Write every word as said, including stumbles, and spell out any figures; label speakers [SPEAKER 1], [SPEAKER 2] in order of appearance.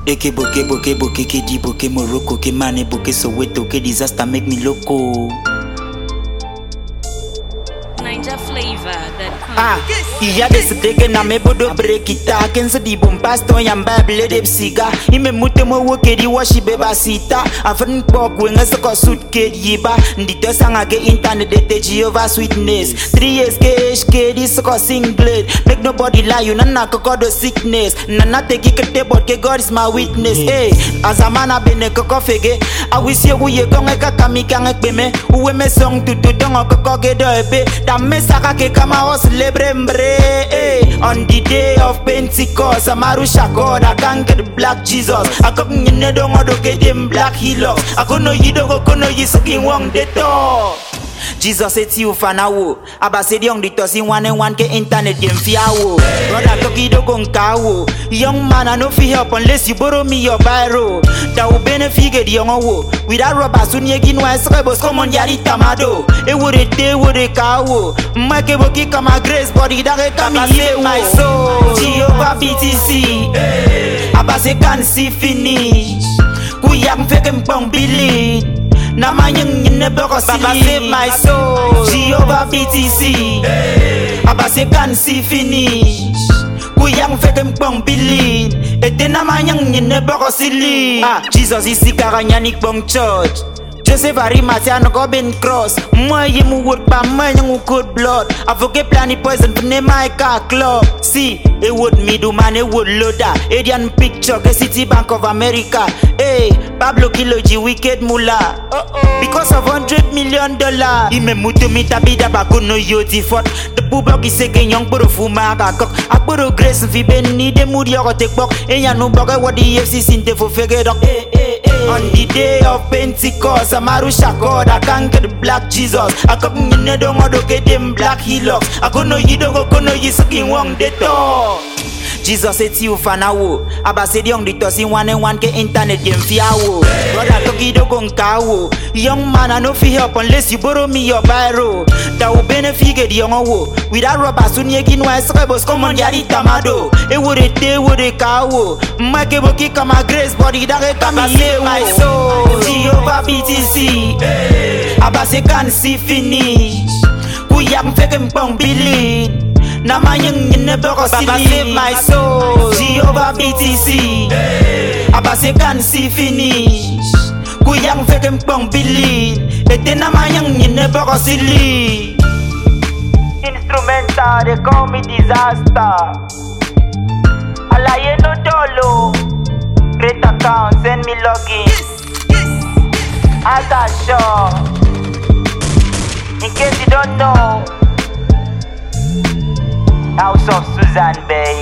[SPEAKER 1] Eke boke boke boke ke di boke Morocco ke mane boke Soweto ke disaster make me loco.
[SPEAKER 2] Ninja flavor that
[SPEAKER 1] Ah, iya desedeke na me bodo brekita kense di bompasto yang bible de psiga ime mute mo woke di washi beba sita afan pok wenga soko suit ke yiba ndito sanga ke internet de te Jehovah's Witness three years ke hk di soko singlet make nobody lie you nana koko do sickness nana teki kete bot ke God is my witness hey azamana bene koko fege awisye uye konge kakami kange kbeme uwe me song tutu dongo koko ke do ebe da me saka ke kama o celebre mbre eh. On the day of Pentecost amarusha God I can't get the black Jesus ako nyine dongo do ke dem black healers ako no yido ko no yisuking wong deto Jesus eti ufana wo abase di ong dito si one and one ke internet game fiawo brother toki do konka wo young man I no fi help unless you borrow me your biro da u benefit di young wo without rubber sun yegi no esrebos common yari tamado e wore te wore ka wo make boki kama grace body da ke kami my soul Jehovah B T C abase kan si finish ku yang feke mpong bilit na manyang nyineboko sili Baba save my soul Jehovah B T C abase kan si finish kuyang feke mpong bilin ete na manyang nyineboko sili ah Jesus isi karanyani kbong church Joseph Arimathea no go ben cross moi yimu wood pa manyang ukod blood avoke plani poison pne my car club see e would me do man e would loader Adian picture ke City Bank of America hey Pablo Kiloji wicked mula uh -oh. Because of hundred million dollar ime mutu mita bida bakuno yoti fort the puba ki sege nyong puro fuma kakok akpuro grace fi ben ni de muri yoko tekbok e yanu boke wadi F C sinte fo fege dok hey, hey, hey. On the day of Pentecost amarusha God I can't get the black Jesus akok nyine dongo do ke dem black healers ako no yido ko no yisuking wong deto Jesus eti ufana wo abase di ong dito si one and one ke internet game fiawo brother toki do konka wo young man I no fi help unless you borrow me your biro da u benefit di young wo without rubber sun yegi no esrebos common yari tamado e wore te wore ka wo make boki kama grace body da ke kami my soul Jehovah B T C abase kan si finish ku yang feke mpong bilit na manyang nyineboko sili Baba save my soul Jehovah B T C abase kan si finish kuyang feke mpong bilin ete na manyang nyineboko sili instrumental they call me disaster alaye no dolo great account send me login Asa Shaw in case you don't know House of Susan Bay